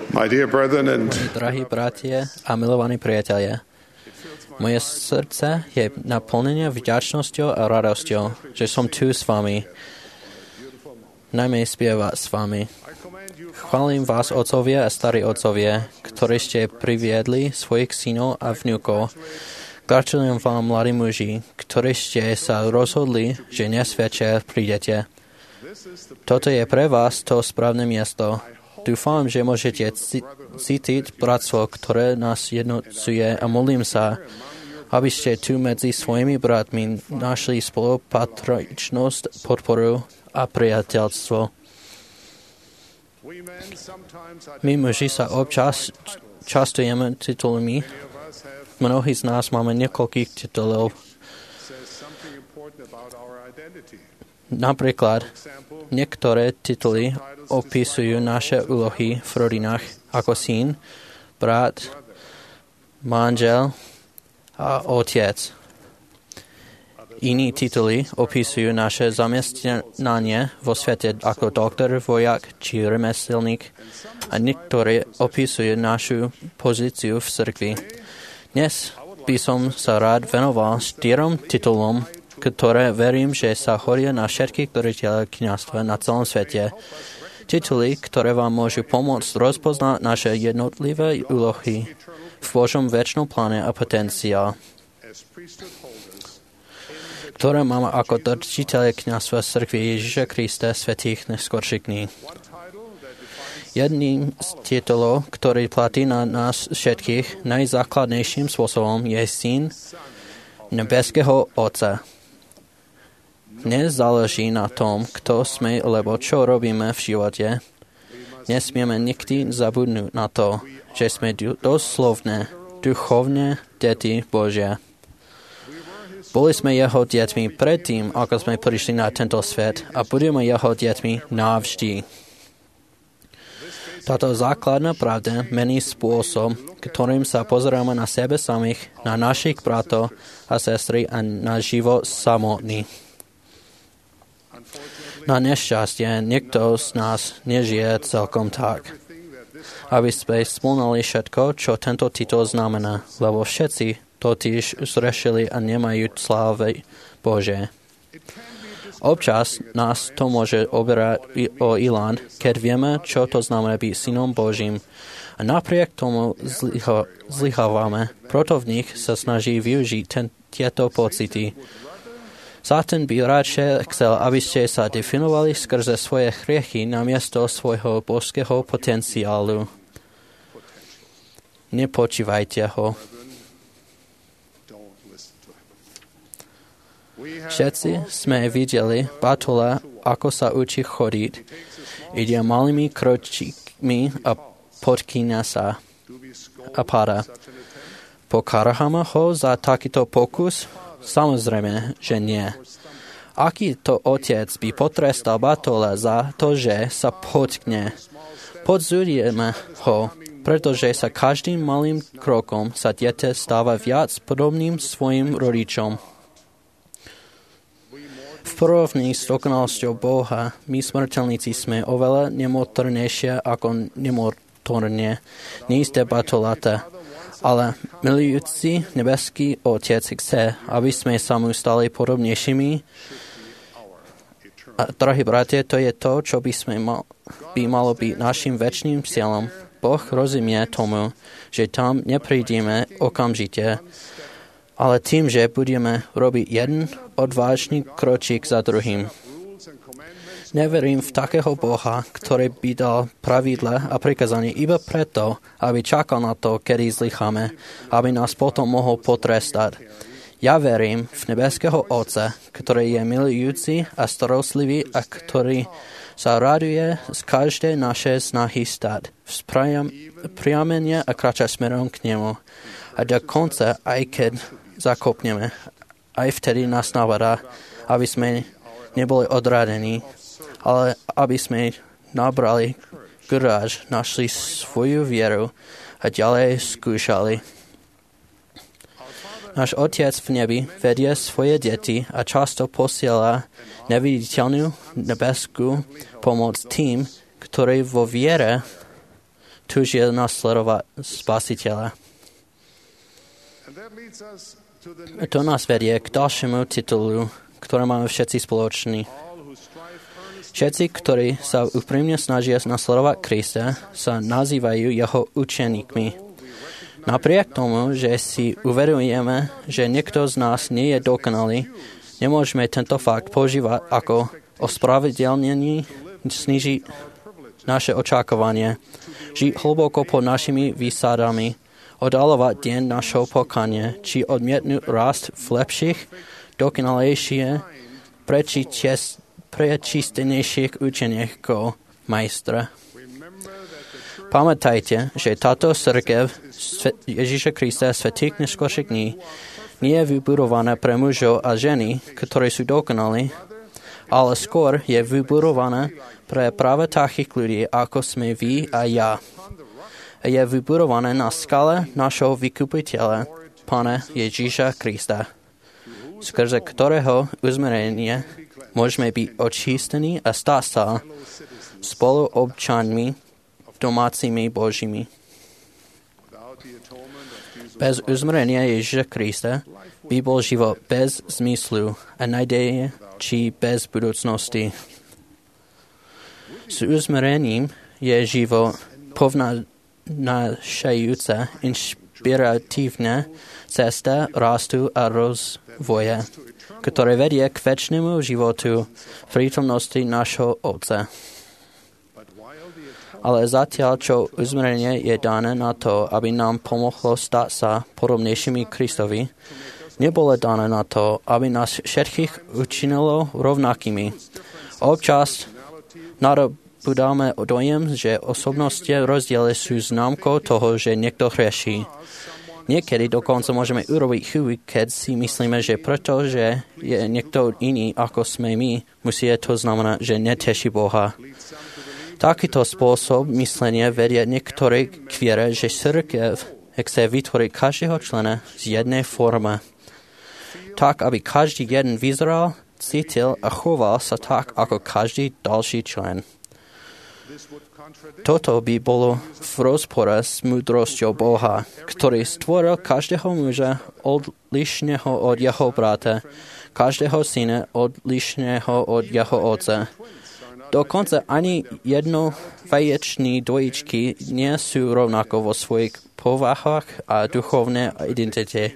My dear brethren and Drahí bratia a milovaní priatelia, moje srdce je naplnené vďačnosťou a radosťou, že som tu s vami, najmä spievať s vami. Chválim vás, otcovia a starí otcovia, ktorí ste priviedli svojich synov a vnúkov. Gratulujem vám, mladí muži, ktorí ste sa rozhodli, že dnes večer prídete. Toto je pre vás to správne miesto. Dúfam, že môžete cítiť bratstvo, ktoré nás jednocuje, a modlím sa, aby ste tu medzi svojimi bratmi našli spolupatričnosť, podporu a priateľstvo. My muži sa občas častujeme titulmi. Mnohí z nás máme niekoľkých titulov. Napríklad, niektoré tituly opisujú naše úlohy v rodinách ako syn, brat, manžel a otec. Iní tituly opisujú naše zamestnanie vo svete ako doktor, vojak či remeselník, a niektoré opisujú našu pozíciu v cirkvi. Dnes by som sa rád venoval 4 titulom, ktoré verím, že sa hodia na všetkých držiteľov kňazstva na celom svete. Tituly, ktoré vám môžu pomôcť rozpoznať naše jednotlivé úlohy v Božom večnom pláne a potenciál, ktoré máme ako držiteľe kňazstva cirkvi Ježiša Krista svätých neskorších dní. Jedným z titulov, ktorý platí na nás všetkých najzákladnejším spôsobom, je syn nebeského Otca. Nezáleží na tom, kto sme, lebo čo robíme v živote. Nesmieme nikdy zabudnúť na to, že sme doslovne, duchovne deti Božia. Boli sme jeho deťmi predtým, ako sme prišli na tento svet, a budeme jeho deťmi navždy. Táto základná pravda mení spôsob, ktorým sa pozeráme na sebe samých, na našich bratov a sestry a na život samotný. Na nešťastie, niekto z nás nežije celkom tak, aby sme splnili všetko, čo tento titul znamená, lebo všetci totiž zrešili a nemajú slávy Bože. Občas nás to môže oberať o ilan, keď vieme, čo to znamená byť synom Božím. A napriek tomu zlyhávame. Proto v nich sa snaží využiť tieto pocity. Satan by radšej chcel, aby ste sa definovali skrze svoje hriechy namiesto svojho božského potenciálu. Nepočívajte ho. Všetci sme videli Batola, ako sa učí chodiť. Ide malými kročíkmi a podkýňa sa a páda. Pokarháme ho za takýto pokus? Samozrejme, že nie. Aký to otec by potrestal Batola za to, že sa potkne? Podzudíme ho, pretože sa každým malým krokom sa dieťa stáva viac podobným svojim rodičom. V porovnaní s dokonalosťou Boha, my smrteľníci sme oveľa nemotornejšie ako nemotorne. Neisté Batolata, ale milujúci nebeský Otec chce, aby sme sa mu stali podobnejšími. A drahí bratia, to je to, čo by malo byť našim večným cieľom. Boh rozumie tomu, že tam neprídeme okamžite, ale tým, že budeme robiť jeden odvážny kročík za druhým. Neverím v takého Boha, ktorý by dal pravidla a prikázanie iba preto, aby čakal na to, kedy zlycháme, aby nás potom mohol potrestať. Ja verím v nebeského Otca, ktorý je milujúci a starostlivý a ktorý sa raduje z každej našej snahy stať priamene a kráčať smerom k nemu. A dokonca, aj keď zakopneme, aj vtedy nás navádá, aby sme neboli odradení, ale aby sme nabrali kuráž, našli svoju vieru a ďalej skúšali. Náš Otec v nebi vedie svoje deti a často posiela neviditeľnú nebeskú pomoc tým, ktorí vo viere túžia nasledovať Spasiteľa. To nás vedie k ďalšiemu titulu, ktoré máme všetci spoločný. Všetci, ktorí sa úprimne snažia nasledovať Krista, sa nazývajú jeho učeníkmi. Napriek tomu, že si uvedomujeme, že niekto z nás nie je dokonalý, nemôžeme tento fakt používať ako ospravedlnenie, snížiť naše očakávanie, žiť hlboko pod našimi výsadami, oddalovať deň našho pokania, či odmietnúť rast v lepších, dokonalejšie, prečistenejších učeníkov majstra. Pamätajte, že táto cirkev Ježíša Krista svätých neskôrších dní nie je vybudovaná pre mužov a ženy, ktorí sú dokonalí, ale skôr je vybudovaná pre práve takých ľudí, ako sme vy a ja. Je vybudované na skale našho vykupiteľa, Pána Ježíša Krista, skrze ktorého uzmerenie môžeme byť očistení a stať sa spoluobčanmi domácimi Božími. Bez uzmerenia Ježíša Krista by bol život bez zmyslu a nádeje či bez budúcnosti. S uzmerením je život povnášajúca, inšpiratívna cesta rastu a rozvoja, ktoré vedie k večnému životu v prítomnosti nášho Otca. Ale zatiaľ, čo uzmerenie je dané na to, aby nám pomohlo stať sa podobnejšími Kristovi, nebolo dané na to, aby nás všetkých učinilo rovnakými. Občas nadobudáme dojem, že osobnosti rozdiely sú známkou toho, že niekto hreší. Niekedy dokonca môžeme urobiť chyby, keď si myslíme, že pretože je niekto iný, ako sme my, musí to znamená, že neteší Boha. Takýto spôsob myslenia vedie niektoré k viere, že cirkev chce vytvoriť každého člena z jednej formy, tak, aby každý jeden vyzeral, cítil a choval sa tak, ako každý ďalší člen. Toto by bolo v rozpore s múdrosťou Boha, ktorý stvoril každého muža odlišného od jeho brata, každého syna odlišného od jeho otca. Dokonca ani jednovaječné dvojičky nie sú rovnako vo svojich povahách a duchovnej identite.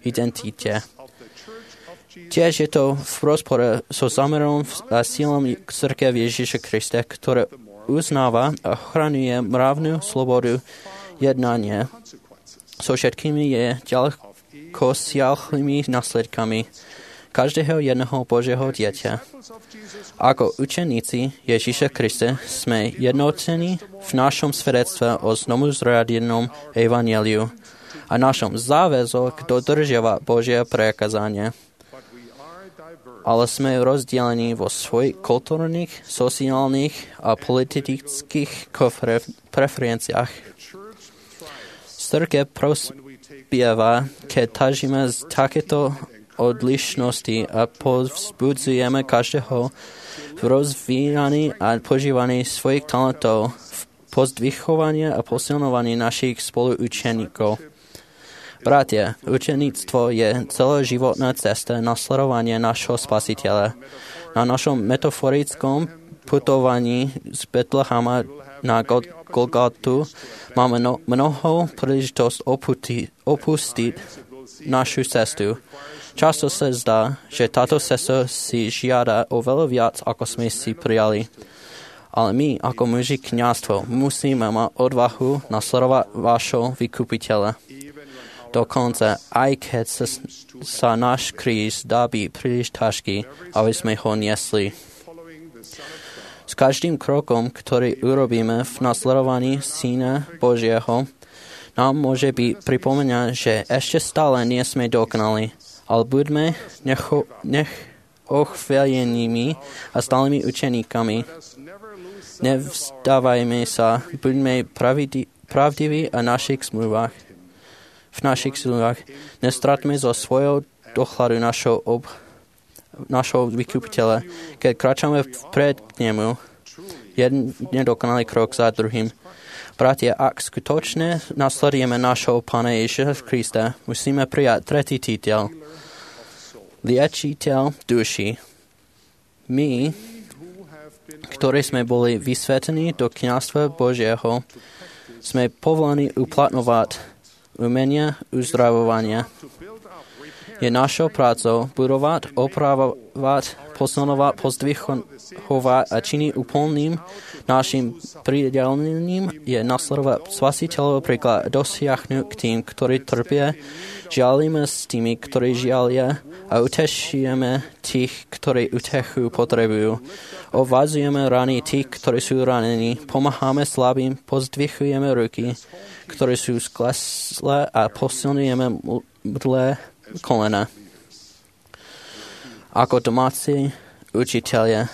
Tiež je to v rozpore so zámerom a cieľom cirkev Ježíša Krista, ktoré uznáva a ochraňuje mravnú slobodu jednania so všetkými je ďaleko siahlými následkami každého jedného Božieho dieťa. Ako učeníci Ježíša Krista sme jednotení v našom svedectve o znovu zradenom evanjeliu a našom záväzok dodržiavať Božie prekazanie. Ale sme rozdelení vo svojich kultúrnych, sociálnych a politických preferenciách. Cirkev prospieva, keď tažíme z takéto odlišnosti a povzbudzujeme každého v rozvíjaní a požívaní svojich talentov v pozdvihovaní a posilňovaní našich spoluučeníkov. Bratia, učeníctvo je celoživotná cesta nasledovania našho Spasiteľa. Na našom metaforickom putovaní z Betlehema na Golgatu máme mnoho príležitosť opustiť našu cestu. Často sa zdá, že táto cesta si žiada oveľa viac, ako sme si prijali. Ale my, ako muži kňazstvo, musíme mať odvahu nasledovať vášho vykupiteľa. Dokonca, aj keď sa náš kríž dá byť príliš ťažký, aby sme ho niesli. S každým krokom, ktorý urobíme v nasledovaní Syna Božieho, nám môže byť pripomeňa, že ešte stále nie sme dokonali, ale buďme ochvejenými a stálymi učeníkami. Nevzdávajme sa, buďme pravdiví v našich smluvách. Nestratme zo svojho dohľadu našho vykupiteľa, keď kráčame vpred k nemu, jeden nedokonalý krok za druhým. Bratia, ak skutočne nasledujeme našho Pána Ježiša Krista, musíme prijať tretí titul. Liečiteľ duši. My, ktorí sme boli vysvetení do kňazstva Božieho, sme povolaní uplatňovať umenia uzdravovania. Je našou prácou budovať, opravovať, posilňovať, pozdvihovať a činiť úplným našim pridelením je nasledovať Spasiteľov príklad dosiahnuť k tým, ktorí trpia, žialíme s tými, ktorí žialia a utešujeme tých, ktorí utechu potrebujú. Ovazujeme rany tých, ktorí sú ranení, pomáhame slabým, pozdvihujeme ruky, ktoré sú skleslé a posilňujeme mdlé kolena. Ako domáci učitelia,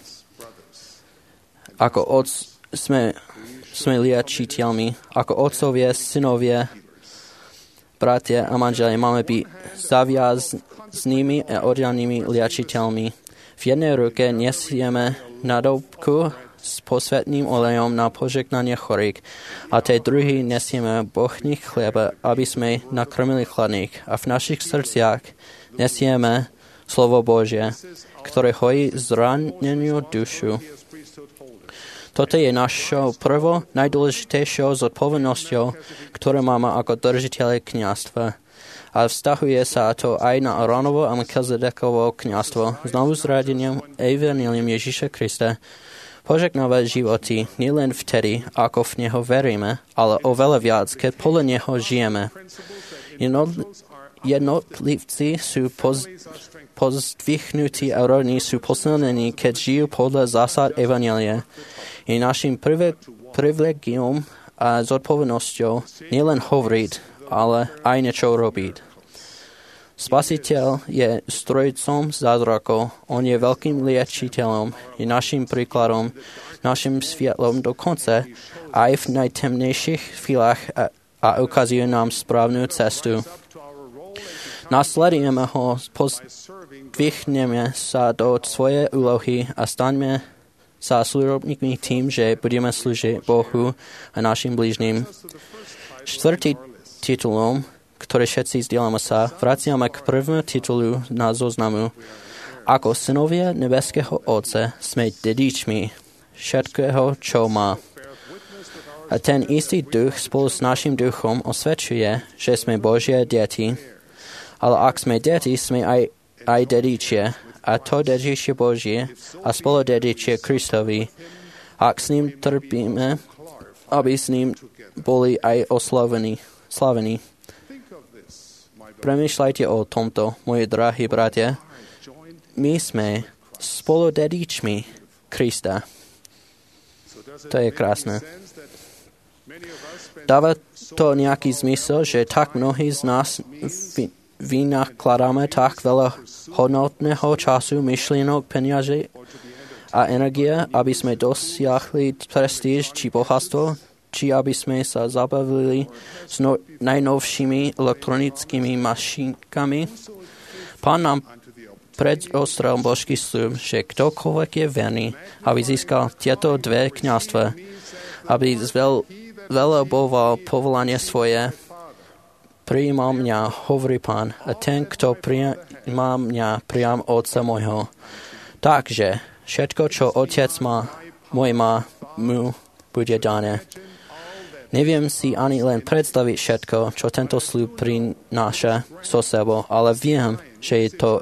ako sme liečiteľmi, ako otcovia, synovia, bratia a manželia máme byť zaviaznými a oddanými liečiteľmi. V jednej ruke nesieme nádobku s posvätným olejom na požehnanie chorých a tej druhý nesieme bochník chleba, aby sme nakrmili chladných. A v našich srdciach nesieme slovo Božie, ktoré hojí zranenú dušu. Toto je našou prvou najdôležitejšou zodpovednosťou, ktorú máme ako držiteľe kňazstva. A vzťahuje sa to aj na Arónovo a Melchizedekovo kňazstvo. Znovu zradením evanjelium Ježiša Krista požehnávať životy nielen vtedy, ako v Neho veríme, ale oveľa viac, keď podľa Neho žijeme. Jednotlivci sú pozdvihnutí a rodní sú posilnení, keď žijú podľa zásad evanjelia. Je našim privilegium a zodpovednosťou nielen hovoriť, ale aj niečo robiť. Spasiteľ je strojcom zázrakov, on je veľkým liečiteľom, je našim príkladom, našim svietlom dokonca aj v najtemnejších chvíľach a ukazuje nám správnu cestu. Nasledujeme ho, pozdvihneme sa do svojej úlohy a staňme sa služobníkmi tým, že budeme slúžiť Bohu a našim blížnym. Štvrtý titulom, ktoré všetci zdieľame sa, vraciame k prvému titulu na zoznamu. Ako synovia nebeského Otca sme dedičmi všetkého, čo má. A ten istý duch spolu s našim duchom osvedčuje, že sme Božie deti. Ale ak sme deti, sme aj dedičie. A to dedičie Božie a spolu dedičie Kristovi. Ak s ním trpíme, aby s ním boli aj slavení. Premýšľajte o tomto, moji drahí bratia. My sme spoludedičmi Krista. To je krásne. Dáva to nejaký zmysel, že tak mnohí z nás vynakladáme tak veľa hodnotného času, myšlienok, peniaze a energie, aby sme dosiahli prestíž či bohatstvo, či aby sme sa zabavili s najnovšími elektronickými mašinkami. Pán nám predostrel Božský sľub, že ktokoľvek je verný, aby získal tieto dve kňazstva, aby zveleboval povolanie svoje, prijímal mňa, hovorí Pán, a ten, kto prijíma mňa, prijíma Otca môjho. Takže všetko, čo Otec má, mu bude dané. Neviem si ani len predstaviť všetko, čo tento sľub prináša so sebou, ale viem, že je to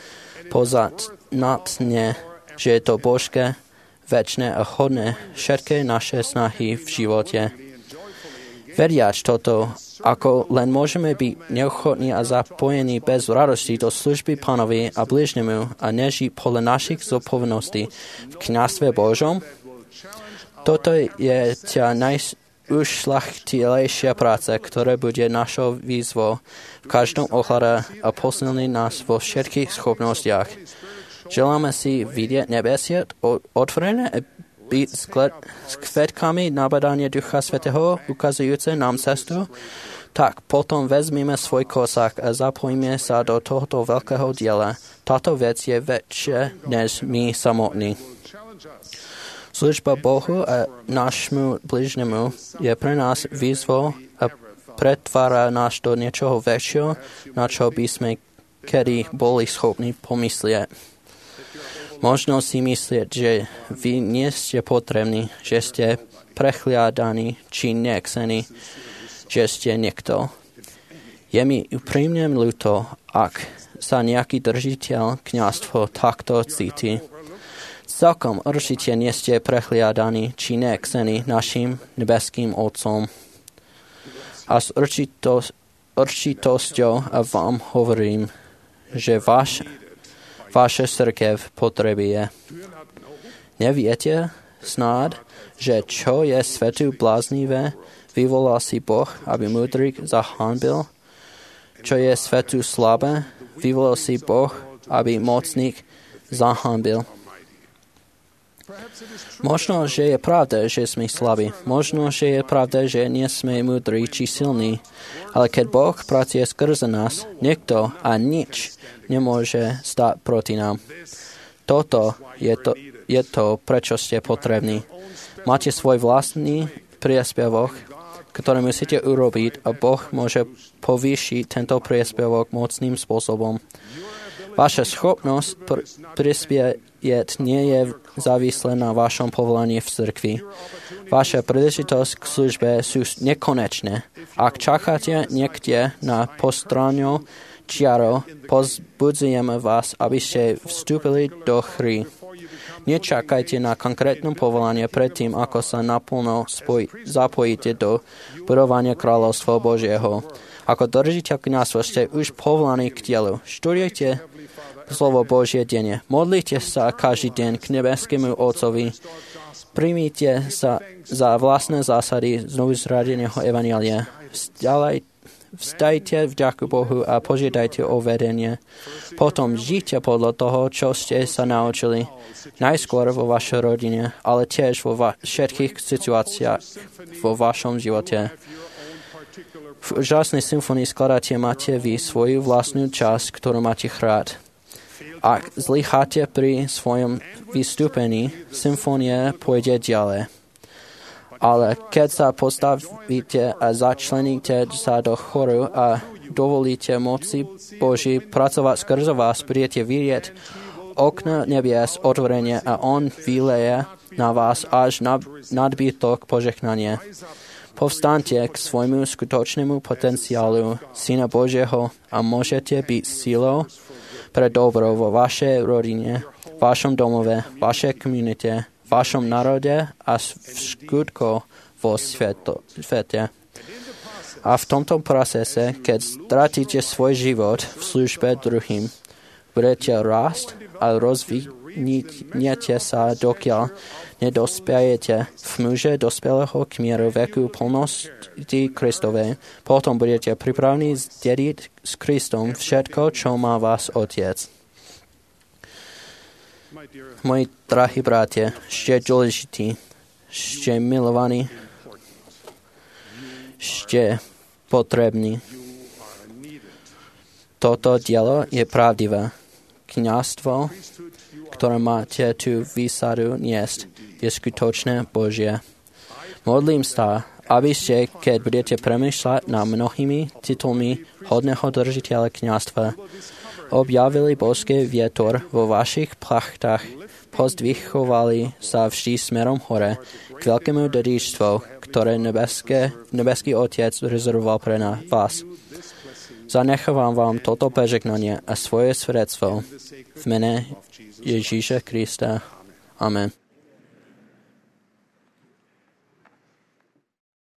impozantné, že je to božské, večné a hodné všetké naše snahy v živote. Veriač toto, ako len môžeme byť neochotní a zapojení bez radosti do služby Pánovi a bližnemu a nežiť podľa našich zodpovedností v kňazstve Božom, toto je ušľachtilejšia práca, ktorá bude našou výzvou v každom ohľade a posilní nás vo všetkých schopnostiach. Želáme si vidieť nebesia otvorené a byť svedkami nabadania Ducha Svätého, ukazujúce nám cestu, tak potom vezmeme svoj kosák a zapojíme sa do tohoto veľkého diela. Táto vec je väčšia než my samotní. Služba Bohu a nášmu bližnému je pre nás výzvou a pretvára nás do niečoho väčšieho, na čo by sme kedy boli schopní pomyslieť. Možno si myslieť, že vy nie ste potrební, že ste prehliadaní či nechcení, že ste niekto. Je mi úprimne ľúto, ak sa nejaký držiteľ kňazstva takto cíti. Celkom určite nie ste prehliadaní či nechcení našim nebeským Otcom. A s určitosťou vám hovorím, že vaša cirkev potrebuje. Neviete snáď, že čo je svetu bláznivé, vyvolal si Boh, aby múdrych zahanbil? Čo je svetu slabé, vyvolal si Boh, aby mocných zahanbil. Možno, že je pravda, že sme slabí. Možno, že je pravda, že nie sme múdri či silní. Ale keď Boh pracuje skrze nás, nikto a nič nemôže stať proti nám. Toto je to, prečo ste potrební. Máte svoj vlastný príspevok, ktorý musíte urobiť a Boh môže povýšiť tento príspevok mocným spôsobom. Vaša schopnosť prispieť nie je závislá na vašom povolaní v cirkvi. Vaša príležitosť k službe sú nekonečné. Ak čakáte niekde na postranňu čiaro, pozbudzujeme vás, aby ste vstúpili do hry. Nečakajte na konkrétne povolanie predtým, ako sa naplno zapojíte do budovania kráľovstva Božieho. Ako držiteľ kňazstva ste už povolaní k dielu. Študujte slovo Božie denne. Modlite sa každý deň k nebeskému Otcovi. Primite sa za vlastné zásady znovu zradeného evanjelia. Vzdajte vďaku Bohu a požiadajte o vedenie. Potom žite podľa toho, čo ste sa naučili. Najskôr vo vašej rodine, ale tiež vo všetkých situáciách vo vašom živote. V úžasnej symfonii skladáte máte vy svoju vlastnú časť, ktorú máte rád. Ak zlyháte pri svojom vystúpení, symfónia pôjde ďalej. Ale keď sa postavíte a začleníte sa do choru a dovolíte moci Boží pracovať skrze vás, budete vidieť okna nebies otvorenie a on vyleje na vás až nadbytok požehnania. Povstaňte k svojmu skutočnému potenciálu Syna Božieho a môžete byť silou pre dobro vo vašej rodine, vašom domove, vašej komunite, vašom národe a v skutku vo svete. A v tomto procese, keď stratíte svoj život v službe druhým, budete rásť a rozvíjete sa, dokiaľ nedospiejete v muže dospelého k mieru veku plnosti Kristovej. Potom budete pripravení zdediť s Kristom všetko, čo má vás Otec. Moji drahí bratia, ste dôležití, ste milovaní, ste potrební. Toto dielo je pravdivé. Kňazstvo, ktoré máte tú výsadu niesť, je skutočné Božie. Modlím sa, aby ste, keď budete premýšľať nad mnohými titulmi hodného držiteľa kňazstva, objavili božský vietor vo vašich plachtách, pozdvichovali sa vždy smerom hore k veľkému dedičstvu, ktoré nebeský Otec rezervoval pre vás. Zanechávam vám toto požehnanie a svoje svedectvo v mene Ježíša Krista. Amen.